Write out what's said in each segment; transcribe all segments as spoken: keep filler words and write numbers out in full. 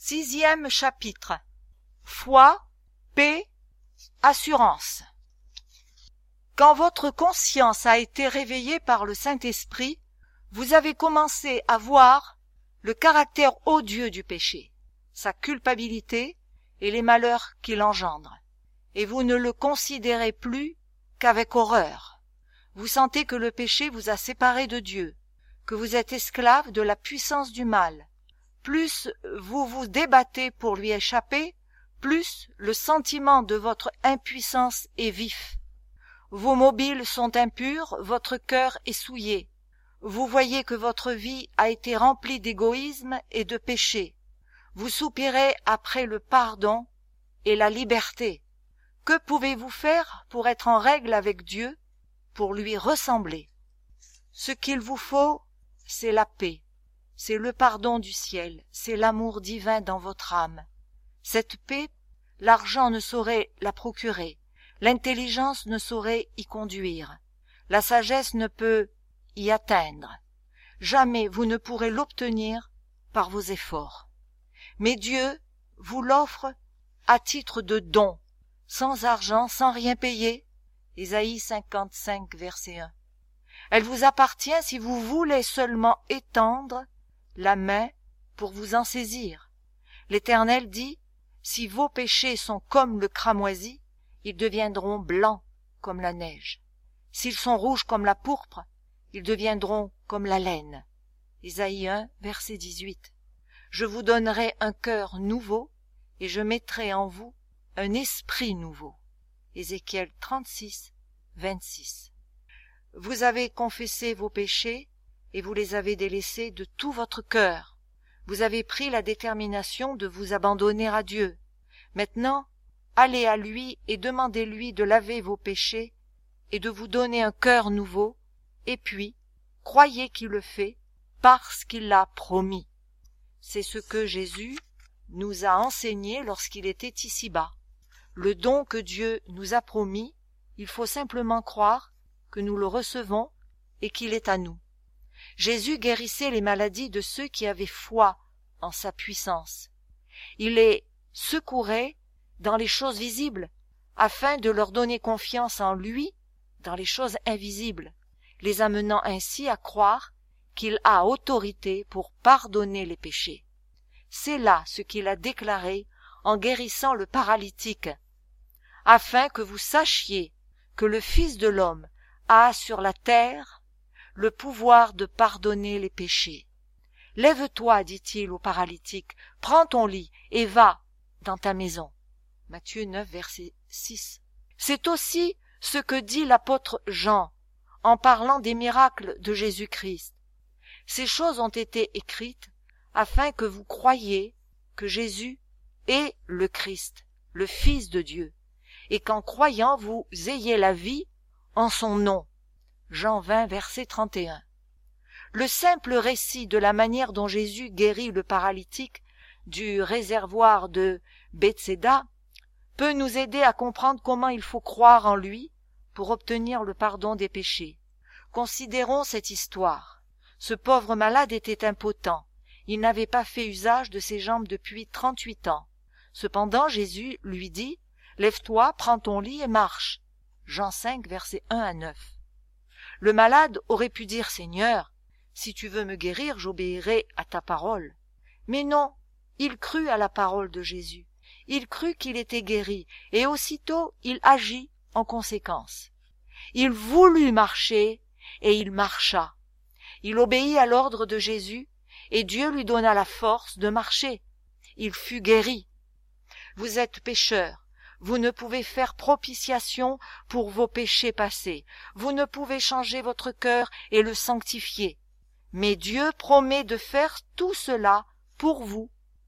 Sixième chapitre. Foi, paix, assurance. Quand votre conscience a été réveillée par le Saint-Esprit, vous avez commencé à voir le caractère odieux du péché, sa culpabilité et les malheurs qu'il engendre. Et vous ne le considérez plus qu'avec horreur. Vous sentez que le péché vous a séparé de Dieu, que vous êtes esclave de la puissance du mal. Plus vous vous débattez pour lui échapper, plus le sentiment de votre impuissance est vif. Vos mobiles sont impurs, votre cœur est souillé. Vous voyez que votre vie a été remplie d'égoïsme et de péché. Vous soupirez après le pardon et la liberté. Que pouvez-vous faire pour être en règle avec Dieu, pour lui ressembler? Ce qu'il vous faut, c'est la paix. C'est le pardon du ciel, c'est l'amour divin dans votre âme. Cette paix, l'argent ne saurait la procurer, l'intelligence ne saurait y conduire, la sagesse ne peut y atteindre. Jamais vous ne pourrez l'obtenir par vos efforts. Mais Dieu vous l'offre à titre de don, sans argent, sans rien payer. Ésaïe cinquante-cinq, verset un. Elle vous appartient si vous voulez seulement étendre la main pour vous en saisir. L'Éternel dit, si vos péchés sont comme le cramoisi, ils deviendront blancs comme la neige. S'ils sont rouges comme la pourpre, ils deviendront comme la laine. Ésaïe un, verset dix-huit. Je vous donnerai un cœur nouveau, et je mettrai en vous un esprit nouveau. Ézéchiel trente-six, vingt-six. Vous avez confessé vos péchés, et vous les avez délaissés de tout votre cœur. Vous avez pris la détermination de vous abandonner à Dieu. Maintenant, allez à lui et demandez-lui de laver vos péchés et de vous donner un cœur nouveau, et puis, croyez qu'il le fait parce qu'il l'a promis. C'est ce que Jésus nous a enseigné lorsqu'il était ici-bas. Le don que Dieu nous a promis, il faut simplement croire que nous le recevons et qu'il est à nous. Jésus guérissait les maladies de ceux qui avaient foi en sa puissance. Il les secourait dans les choses visibles, afin de leur donner confiance en lui dans les choses invisibles, les amenant ainsi à croire qu'il a autorité pour pardonner les péchés. C'est là ce qu'il a déclaré en guérissant le paralytique, afin que vous sachiez que le Fils de l'homme a sur la terre le pouvoir de pardonner les péchés. Lève-toi, dit-il au paralytique, prends ton lit et va dans ta maison. Matthieu neuf, verset six. C'est aussi ce que dit l'apôtre Jean en parlant des miracles de Jésus-Christ. Ces choses ont été écrites afin que vous croyiez que Jésus est le Christ, le Fils de Dieu, et qu'en croyant vous ayez la vie en son nom. Jean vingt, verset trente et un. Le simple récit de la manière dont Jésus guérit le paralytique du réservoir de Bethséda peut nous aider à comprendre comment il faut croire en lui pour obtenir le pardon des péchés. Considérons cette histoire. Ce pauvre malade était impotent. Il n'avait pas fait usage de ses jambes depuis trente-huit ans. Cependant, Jésus lui dit, « Lève-toi, prends ton lit et marche. » Jean cinq, versets un à neuf. Le malade aurait pu dire, « Seigneur, si tu veux me guérir, j'obéirai à ta parole. » Mais non, il crut à la parole de Jésus. Il crut qu'il était guéri, et aussitôt il agit en conséquence. Il voulut marcher, et il marcha. Il obéit à l'ordre de Jésus, et Dieu lui donna la force de marcher. Il fut guéri. Vous êtes pécheurs. Vous ne pouvez faire propitiation pour vos péchés passés. Vous ne pouvez changer votre cœur et le sanctifier. Mais Dieu promet de faire tout cela pour vous,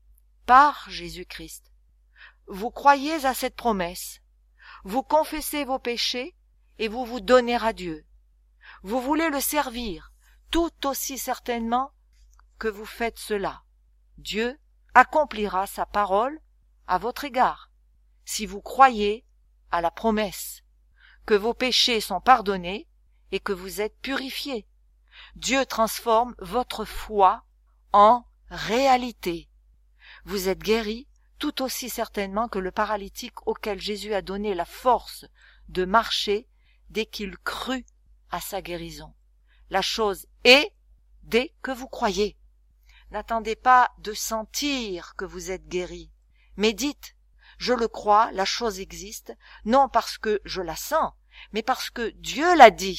par Jésus-Christ. Vous croyez à cette promesse. Vous confessez vos péchés et vous vous donnez à Dieu. Vous voulez le servir tout aussi certainement que vous faites cela. Dieu accomplira sa parole à votre égard. Si vous croyez à la promesse, que vos péchés sont pardonnés et que vous êtes purifiés. Dieu transforme votre foi en réalité. vous êtes guéris tout aussi certainement que le paralytique auquel Jésus a donné la force de marcher dès qu'il crut à sa guérison. La chose est dès que vous croyez. N'attendez pas de sentir que vous êtes guéri, mais dites « Je le crois, la chose existe, non parce que je la sens, mais parce que Dieu l'a dit. »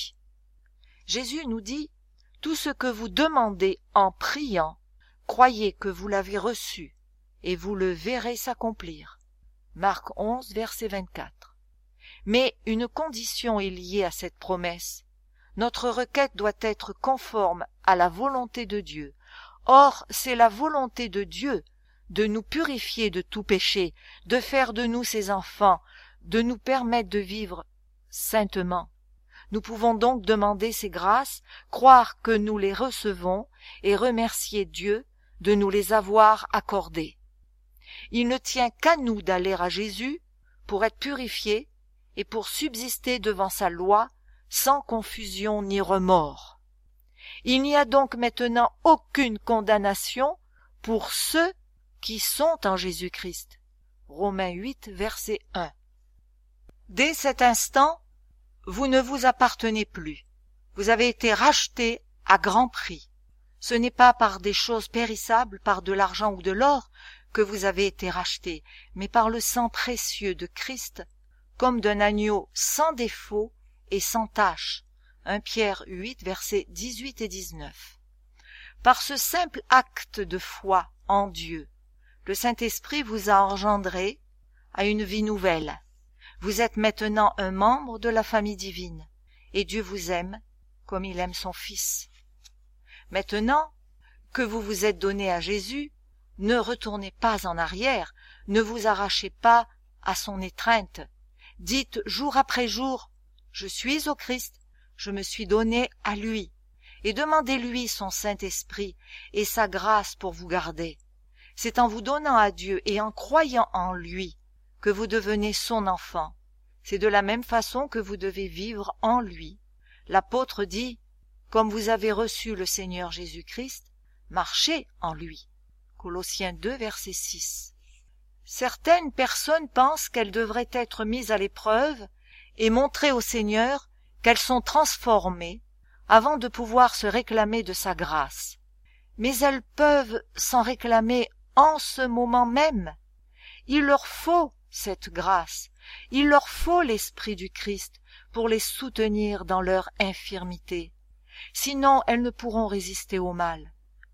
Jésus nous dit « Tout ce que vous demandez en priant, croyez que vous l'avez reçu, et vous le verrez s'accomplir. » Marc onze, verset vingt-quatre. Mais une condition est liée à cette promesse. Notre requête doit être conforme à la volonté de Dieu. Or, c'est la volonté de Dieu de nous purifier de tout péché, de faire de nous ses enfants, de nous permettre de vivre saintement. Nous pouvons donc demander ces grâces, croire que nous les recevons et remercier Dieu de nous les avoir accordées. Il ne tient qu'à nous d'aller à Jésus pour être purifiés et pour subsister devant sa loi sans confusion ni remords. Il n'y a donc maintenant aucune condamnation pour ceux qui sont en Jésus-Christ. Romains huit, verset un. Dès cet instant, vous ne vous appartenez plus. Vous avez été rachetés à grand prix. Ce n'est pas par des choses périssables, par de l'argent ou de l'or, que vous avez été rachetés, mais par le sang précieux de Christ, comme d'un agneau sans défaut et sans tache. un Pierre huit, versets dix-huit et dix-neuf. Par ce simple acte de foi en Dieu, le Saint-Esprit vous a engendré à une vie nouvelle. Vous êtes maintenant un membre de la famille divine, et Dieu vous aime comme il aime son Fils. Maintenant que vous vous êtes donné à Jésus, ne retournez pas en arrière, ne vous arrachez pas à son étreinte. Dites jour après jour, « Je suis au Christ, je me suis donné à lui », et demandez-lui son Saint-Esprit et sa grâce pour vous garder. C'est en vous donnant à Dieu et en croyant en lui que vous devenez son enfant. C'est de la même façon que vous devez vivre en lui. L'apôtre dit, « Comme vous avez reçu le Seigneur Jésus-Christ, marchez en lui. » Colossiens deux, verset six. Certaines personnes pensent qu'elles devraient être mises à l'épreuve et montrer au Seigneur qu'elles sont transformées avant de pouvoir se réclamer de sa grâce. Mais elles peuvent s'en réclamer en ce moment même. Il leur faut cette grâce, il leur faut l'Esprit du Christ pour les soutenir dans leur infirmité. Sinon, elles ne pourront résister au mal.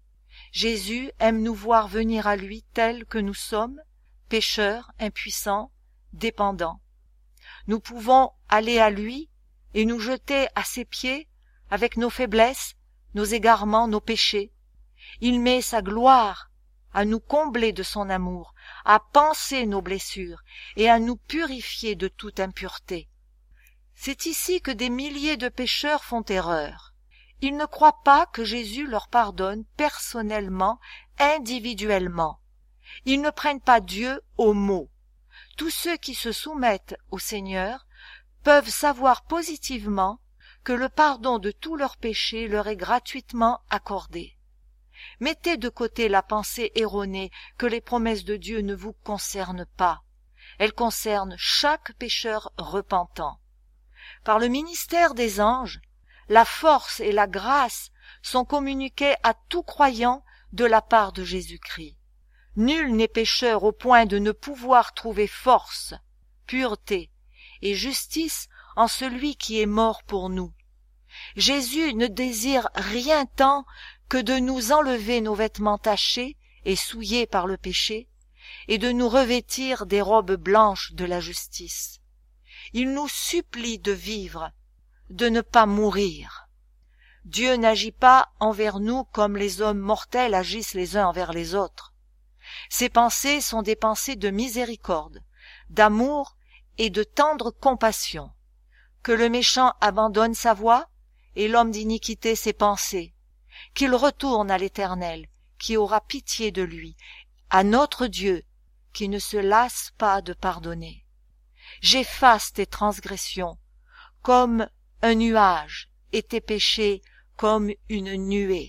Jésus aime nous voir venir à lui tels que nous sommes, pécheurs, impuissants, dépendants. Nous pouvons aller à lui et nous jeter à ses pieds avec nos faiblesses, nos égarements, nos péchés. Il met sa gloire à nous combler de son amour, à panser nos blessures et à nous purifier de toute impureté. C'est ici que des milliers de pécheurs font erreur. Ils ne croient pas que Jésus leur pardonne personnellement, individuellement. Ils ne prennent pas Dieu au mot. Tous ceux qui se soumettent au Seigneur peuvent savoir positivement que le pardon de tous leurs péchés leur est gratuitement accordé. Mettez de côté la pensée erronée que les promesses de Dieu ne vous concernent pas. Elles concernent chaque pécheur repentant. Par le ministère des anges, la force et la grâce sont communiquées à tout croyant de la part de Jésus-Christ. Nul n'est pécheur au point de ne pouvoir trouver force, pureté et justice en celui qui est mort pour nous. Jésus ne désire rien tant que de nous enlever nos vêtements tachés et souillés par le péché, et de nous revêtir des robes blanches de la justice. Il nous supplie de vivre, de ne pas mourir. Dieu n'agit pas envers nous comme les hommes mortels agissent les uns envers les autres. Ses pensées sont des pensées de miséricorde, d'amour et de tendre compassion. Que le méchant abandonne sa voie et l'homme d'iniquité ses pensées, qu'il retourne à l'Éternel, qui aura pitié de lui, à notre Dieu, qui ne se lasse pas de pardonner. J'efface tes transgressions comme un nuage et tes péchés comme une nuée.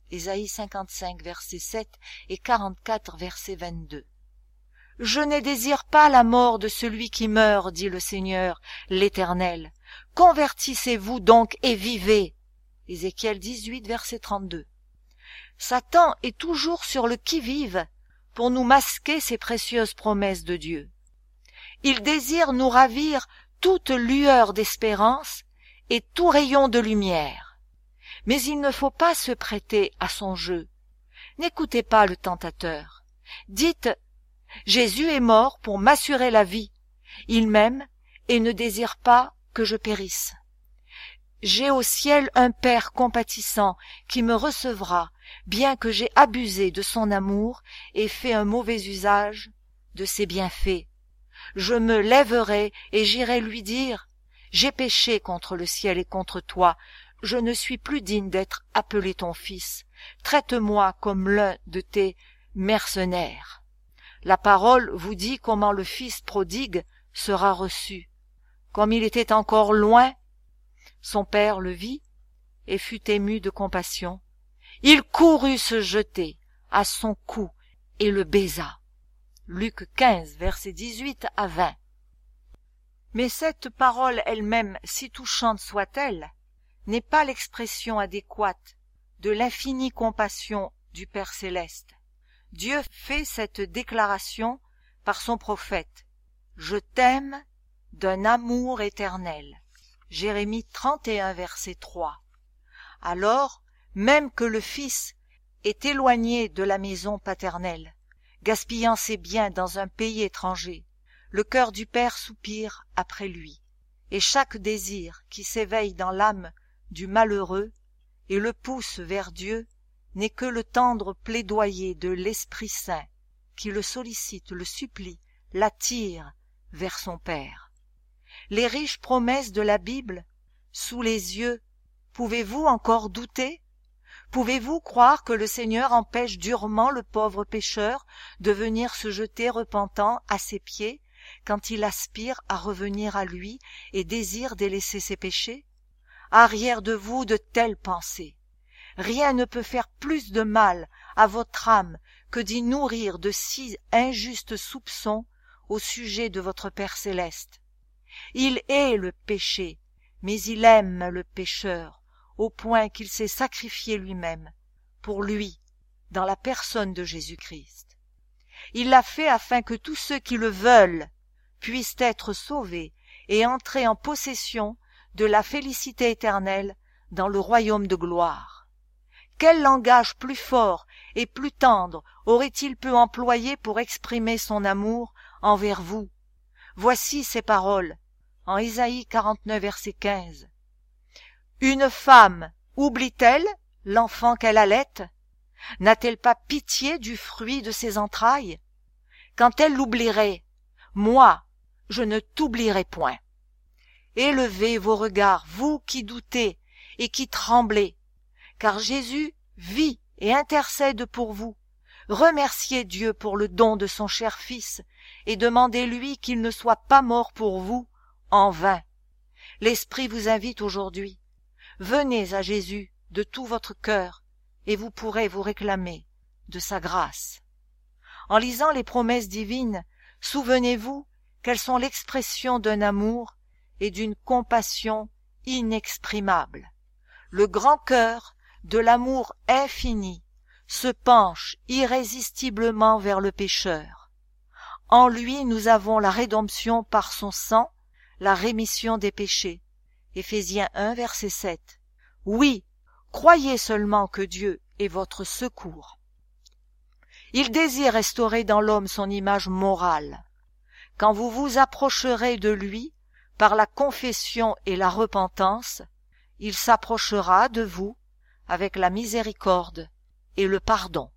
Ésaïe cinquante-cinq, verset sept et quarante-quatre, verset vingt-deux. « Je ne désire pas la mort de celui qui meurt, dit le Seigneur, l'Éternel. Convertissez-vous donc et vivez. » Ézéchiel dix-huit, verset trente-deux. Satan est toujours sur le qui-vive pour nous masquer ces précieuses promesses de Dieu. Il désire nous ravir toute lueur d'espérance et tout rayon de lumière. Mais il ne faut pas se prêter à son jeu. N'écoutez pas le tentateur. Dites « Jésus est mort pour m'assurer la vie. Il m'aime et ne désire pas que je périsse. J'ai au ciel un Père compatissant qui me recevra, bien que j'ai abusé de son amour et fait un mauvais usage de ses bienfaits. Je me lèverai et j'irai lui dire « J'ai péché contre le ciel et contre toi. Je ne suis plus digne d'être appelé ton fils. Traite-moi comme l'un de tes mercenaires. » La parole vous dit comment le fils prodigue sera reçu. Comme il était encore loin, son père le vit et fut ému de compassion. Il courut se jeter à son cou et le baisa. Luc quinze, versets dix-huit à vingt. Mais cette parole elle-même, si touchante soit-elle, n'est pas l'expression adéquate de l'infinie compassion du Père céleste. Dieu fait cette déclaration par son prophète. « Je t'aime d'un amour éternel. » Jérémie trente et un, verset trois. Alors, même que le fils est éloigné de la maison paternelle, gaspillant ses biens dans un pays étranger, le cœur du Père soupire après lui, et chaque désir qui s'éveille dans l'âme du malheureux et le pousse vers Dieu n'est que le tendre plaidoyer de l'Esprit Saint qui le sollicite, le supplie, l'attire vers son Père. Les riches promesses de la Bible, sous les yeux, pouvez-vous encore douter? Pouvez-vous croire que le Seigneur empêche durement le pauvre pécheur de venir se jeter repentant à ses pieds quand il aspire à revenir à lui et désire délaisser ses péchés? Arrière de vous de telles pensées. Rien ne peut faire plus de mal à votre âme que d'y nourrir de si injustes soupçons au sujet de votre Père céleste. Il hait le péché, mais il aime le pécheur, au point qu'il s'est sacrifié lui-même, pour lui, dans la personne de Jésus-Christ. Il l'a fait afin que tous ceux qui le veulent puissent être sauvés et entrer en possession de la félicité éternelle dans le royaume de gloire. Quel langage plus fort et plus tendre aurait-il pu employer pour exprimer son amour envers vous? Voici ces paroles, en Ésaïe quarante-neuf, verset quinze. « Une femme oublie-t-elle l'enfant qu'elle allaite? N'a-t-elle pas pitié du fruit de ses entrailles? Quand elle l'oublierait, moi, je ne t'oublierai point. Élevez vos regards, vous qui doutez et qui tremblez, car Jésus vit et intercède pour vous. Remerciez Dieu pour le don de son cher Fils et demandez-lui qu'il ne soit pas mort pour vous en vain. L'Esprit vous invite aujourd'hui. Venez à Jésus de tout votre cœur et vous pourrez vous réclamer de sa grâce. En lisant les promesses divines, souvenez-vous qu'elles sont l'expression d'un amour et d'une compassion inexprimables. Le grand cœur de l'amour infini se penche irrésistiblement vers le pécheur. En lui nous avons la rédemption par son sang, la rémission des péchés. Éphésiens un, verset sept. Oui, croyez seulement que Dieu est votre secours. Il désire restaurer dans l'homme son image morale. Quand vous vous approcherez de lui par la confession et la repentance, il s'approchera de vous avec la miséricorde et le pardon.